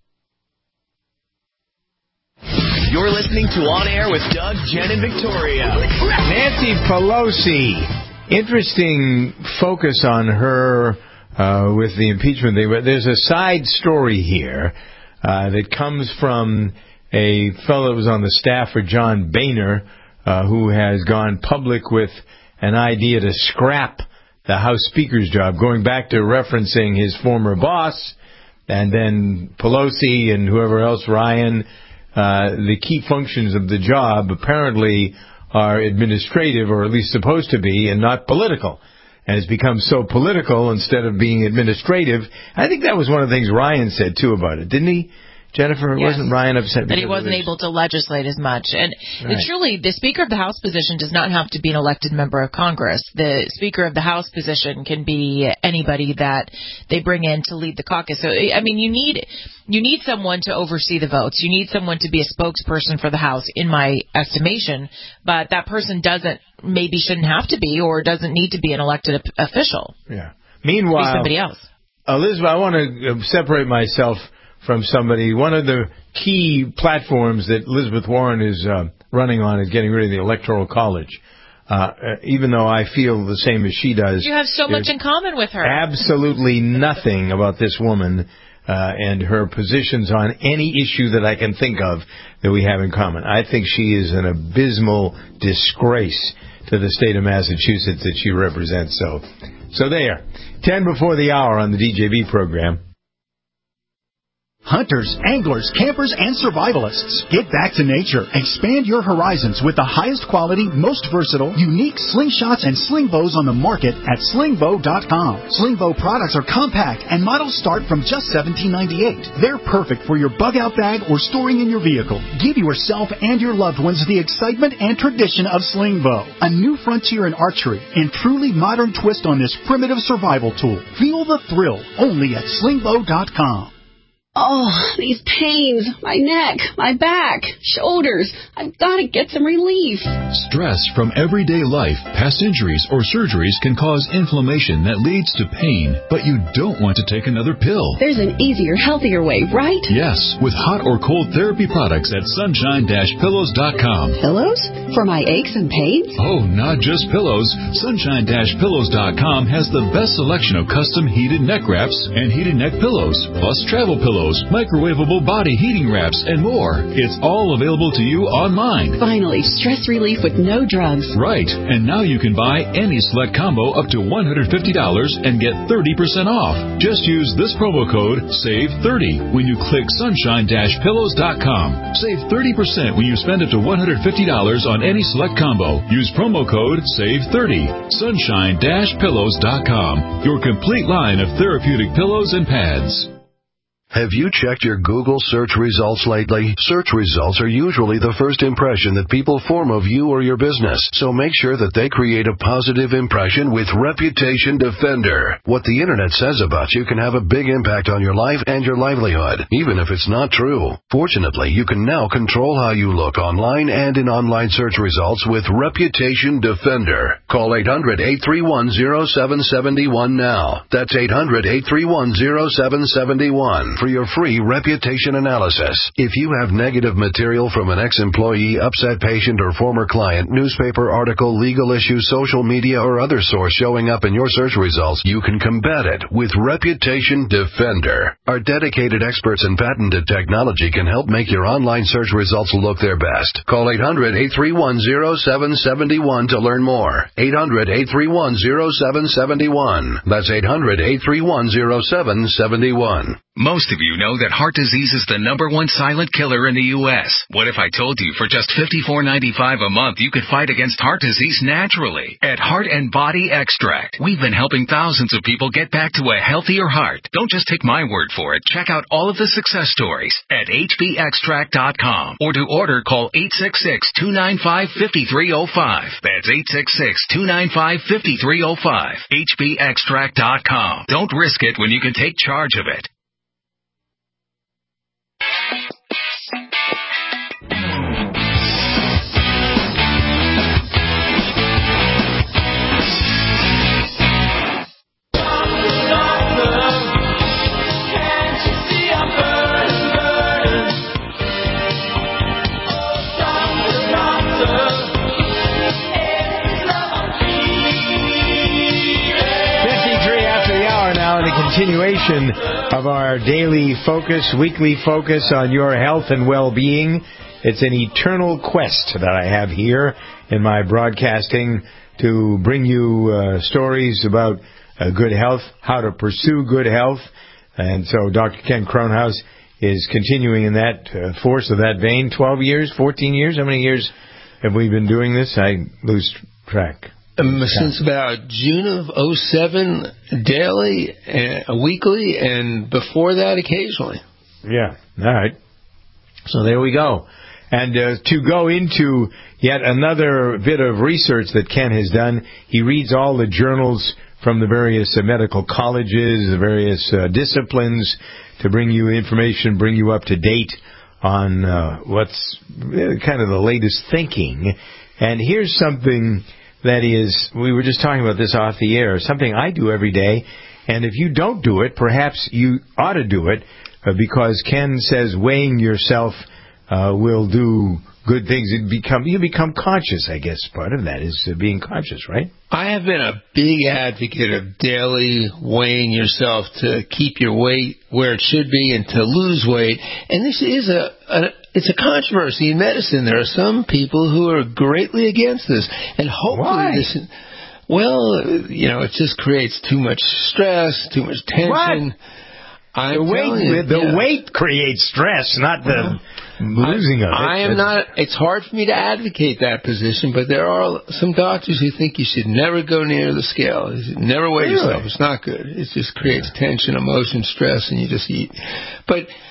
You're listening to On Air with Doug, Jen, and Victoria. Nancy Pelosi. Interesting focus on her uh, with the impeachment thing. But there's a side story here uh, that comes from a fellow that was on the staff for John Boehner, uh, who has gone public with an idea to scrap the House Speaker's job, going back to referencing his former boss, and then Pelosi and whoever else, Ryan. Uh, the key functions of the job apparently are administrative, or at least supposed to be, and not political. And it's become so political instead of being administrative. I think that was one of the things Ryan said, too, about it, didn't he? Jennifer, yes. Wasn't Ryan upset that he wasn't able to legislate as much? And right. Truly, the Speaker of the House position does not have to be an elected member of Congress. The Speaker of the House position can be anybody that they bring in to lead the caucus. So, I mean, you need you need someone to oversee the votes. You need someone to be a spokesperson for the House, in my estimation. But that person doesn't, maybe shouldn't have to be, or doesn't need to be an elected official. Yeah. Meanwhile, be somebody else. Elizabeth, I want to separate myself from somebody. One of the key platforms that Elizabeth Warren is uh, running on is getting rid of the Electoral College. Uh, even though I feel the same as she does. You have so much in common with her. Absolutely nothing about this woman uh, and her positions on any issue that I can think of that we have in common. I think she is an abysmal disgrace to the state of Massachusetts that she represents. So, so there. Ten before the hour on the D J B program. Hunters, anglers, campers, and survivalists. Get back to nature. Expand your horizons with the highest quality, most versatile, unique slingshots and sling bows on the market at sling bow dot com. Sling bow products are compact and models start from just seventeen ninety-eight. They're perfect for your bug-out bag or storing in your vehicle. Give yourself and your loved ones the excitement and tradition of sling bow. A new frontier in archery and truly modern twist on this primitive survival tool. Feel the thrill only at sling bow dot com. Oh, these pains, my neck, my back, shoulders. I've got to get some relief. Stress from everyday life, past injuries, or surgeries can cause inflammation that leads to pain, but you don't want to take another pill. There's an easier, healthier way, right? Yes, with hot or cold therapy products at sunshine dash pillows dot com. Pillows? For my aches and pains? Oh, not just pillows. sunshine dash pillows dot com has the best selection of custom heated neck wraps and heated neck pillows, plus travel pillows, microwavable body heating wraps, and more. It's all available to you online. Finally, stress relief with no drugs. Right, and now you can buy any select combo up to one hundred fifty dollars and get thirty percent off. Just use this promo code save thirty when you click sunshine dash pillows dot com. Save thirty percent when you spend up to one hundred fifty dollars on any select combo. Use promo code save thirty. sunshine dash pillows dot com. Your complete line of therapeutic pillows and pads. Have you checked your Google search results lately? Search results are usually the first impression that people form of you or your business, so make sure that they create a positive impression with Reputation Defender. What the internet says about you can have a big impact on your life and your livelihood, even if it's not true. Fortunately, you can now control how you look online and in online search results with Reputation Defender. Call eight hundred, eight three one, zero seven seven one now. That's eight hundred, eight three one, zero seven seven one. For your free reputation analysis. If you have negative material from an ex-employee, upset patient, or former client, newspaper article, legal issue, social media, or other source showing up in your search results, you can combat it with Reputation Defender. Our dedicated experts in patented technology can help make your online search results look their best. Call eight hundred, eight three one, zero seven seven one to learn more. eight hundred, eight three one, zero seven seven one. That's eight hundred, eight three one, zero seven seven one. Most of you know that heart disease is the number one silent killer in the U S What if I told you for just fifty-four ninety-five a month you could fight against heart disease naturally? At Heart and Body Extract, we've been helping thousands of people get back to a healthier heart. Don't just take my word for it. Check out all of the success stories at H B extract dot com, or to order, call eight six six, two nine five, five three zero five. That's eight six six, two nine five, five three zero five. H B extract dot com. Don't risk it when you can take charge of it. Continuation of our daily focus, weekly focus on your health and well-being. It's an eternal quest that I have here in my broadcasting to bring you uh, stories about uh, good health, how to pursue good health. And so Doctor Ken Kronhaus is continuing in that uh, force of that vein. twelve years, fourteen years? How many years have we been doing this? I lose track. Um, since about June of oh seven, daily, uh, weekly, and before that, occasionally. Yeah, all right. So there we go. And uh, to go into yet another bit of research that Ken has done, he reads all the journals from the various uh, medical colleges, the various uh, disciplines, to bring you information, bring you up to date on uh, what's uh, kind of the latest thinking. And here's something that is, we were just talking about this off the air, something I do every day, and if you don't do it, perhaps you ought to do it, uh, because Ken says weighing yourself uh, will do good things. It become you become conscious, I guess. Part of that is uh, being conscious, right? I have been a big advocate of daily weighing yourself to keep your weight where it should be and to lose weight. And this is a, a it's a controversy in medicine. There are some people who are greatly against this, and hopefully Why? this. Well, you know, it just creates too much stress, too much tension. What? I'm the weight, you, the yeah. weight creates stress, not the losing I, of it. I am not. It's hard for me to advocate that position, but there are some doctors who think you should never go near the scale. You should never weigh Really? yourself. It's not good. It just creates tension, emotion, stress, and you just eat. But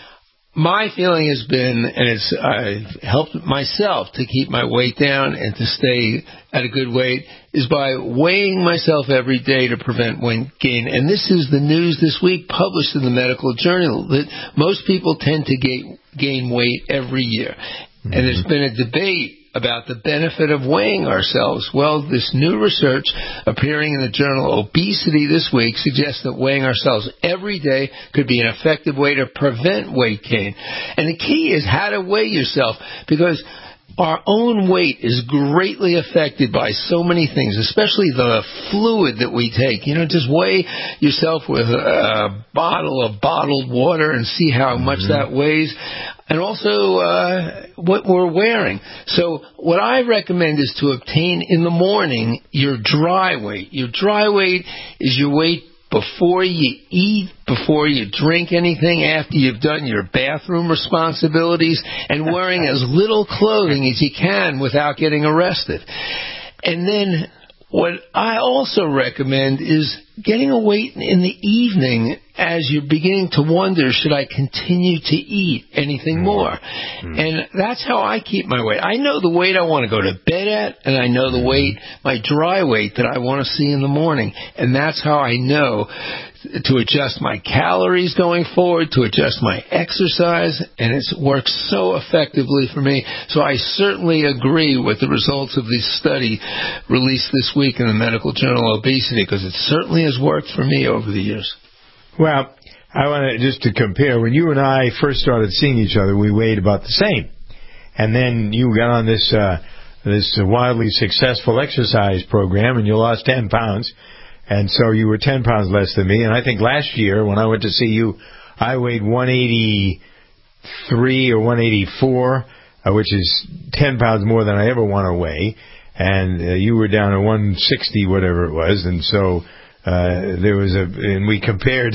my feeling has been, and it's I've helped myself to keep my weight down and to stay at a good weight, is by weighing myself every day to prevent weight gain. And this is the news this week published in the Medical Journal, that most people tend to gain, gain weight every year. Mm-hmm. And there's been a debate about the benefit of weighing ourselves. Well, this new research appearing in the journal Obesity this week suggests that weighing ourselves every day could be an effective way to prevent weight gain. And the key is how to weigh yourself, because our own weight is greatly affected by so many things, especially the fluid that we take. You know, just weigh yourself with a bottle of bottled water and see how much mm-hmm. that weighs. And also uh, what we're wearing. So what I recommend is to obtain in the morning your dry weight. Your dry weight is your weight before you eat, before you drink anything, after you've done your bathroom responsibilities, and wearing as little clothing as you can without getting arrested. And then what I also recommend is getting a weight in the evening as you're beginning to wonder, should I continue to eat anything more? Mm. And that's how I keep my weight. I know the weight I want to go to bed at, and I know the weight, my dry weight that I want to see in the morning. And that's how I know to adjust my calories going forward, to adjust my exercise, and it works so effectively for me. So I certainly agree with the results of this study released this week in the Medical Journal Obesity, because it certainly has worked for me over the years. Well, I want to just to compare. When you and I first started seeing each other, we weighed about the same, and then you got on this uh, this wildly successful exercise program, and you lost ten pounds, and so you were ten pounds less than me. And I think last year when I went to see you, I weighed one eighty-three or one eighty-four, uh, which is ten pounds more than I ever want to weigh, and uh, you were down at one sixty, whatever it was, and so. Uh, there was a, and we compared.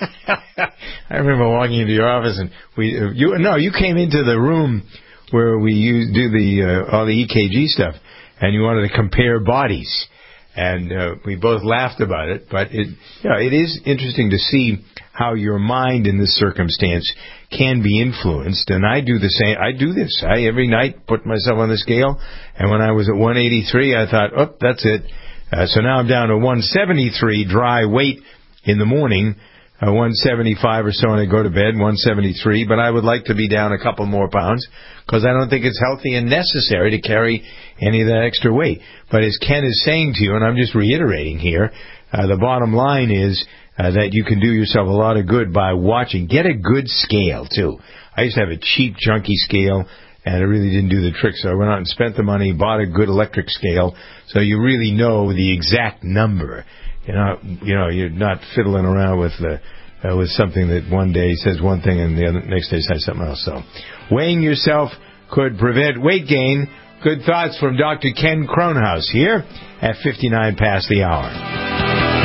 I remember walking into your office, and we, uh, you, no, you came into the room where we use, do the uh, all the E K G stuff, and you wanted to compare bodies, and uh, we both laughed about it. But it, you know, it is interesting to see how your mind in this circumstance can be influenced. And I do the same. I do this. I every night put myself on the scale, and when I was at one eighty-three, I thought, oh, that's it. Uh, so now I'm down to one seventy-three dry weight in the morning, uh, one seventy-five or so when I go to bed, one seventy-three. But I would like to be down a couple more pounds because I don't think it's healthy and necessary to carry any of that extra weight. But as Ken is saying to you, and I'm just reiterating here, uh, the bottom line is uh, that you can do yourself a lot of good by watching. Get a good scale, too. I used to have a cheap, junky scale, and it really didn't do the trick, so I went out and spent the money, bought a good electric scale, so you really know the exact number. You know, you know, you're not fiddling around with the, uh, with something that one day says one thing and the other, next day says something else. So, weighing yourself could prevent weight gain. Good thoughts from Doctor Ken Kronhaus here at fifty-nine past the hour.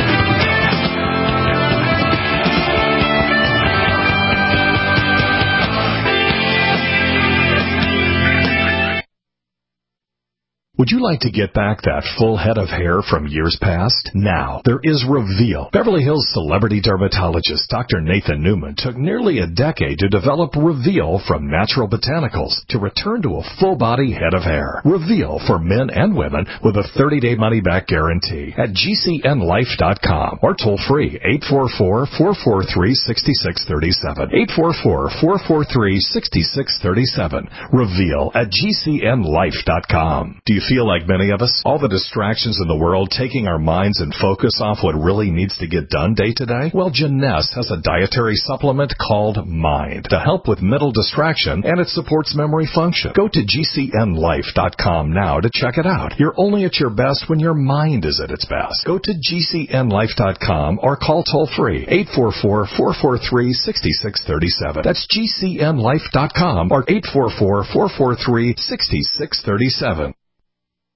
Would you like to get back that full head of hair from years past? Now, there is Reveal. Beverly Hills celebrity dermatologist Doctor Nathan Newman took nearly a decade to develop Reveal from natural botanicals to return to a full-body head of hair. Reveal for men and women with a thirty-day money-back guarantee at G C N life dot com or toll-free eight four four, four four three, six six three seven. eight four four, four four three, six six three seven. Reveal at G C N life dot com. Do you feel like many of us, all the distractions in the world taking our minds and focus off what really needs to get done day to day? Well, Janess has a dietary supplement called Mind to help with mental distraction, and it supports memory function. Go to G C N life dot com now to check it out. You're only at your best when your mind is at its best. Go to G C N life dot com or call toll-free eight four four, four four three, six six three seven. That's G C N life dot com or eight four four, four four three, six six three seven.